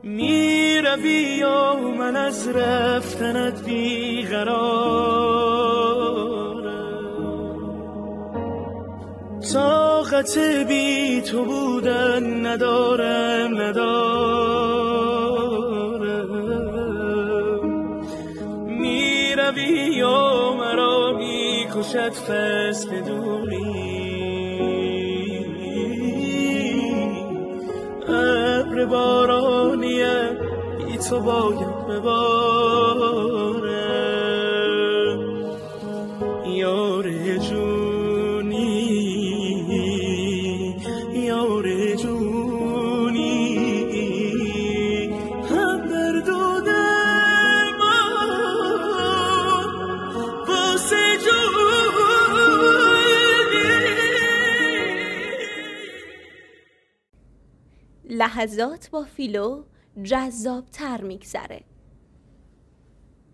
می روی و من از رفتنت بیقرارم، طاقت بی تو بودن ندارم می روی و مرا می کشد فصل دوری، ابر بارانیم بی تو باید ببارم، یار جونی یار جونی، هم درد و درمان واسه جونی. لحظات با فیلو جذاب تر میگذره.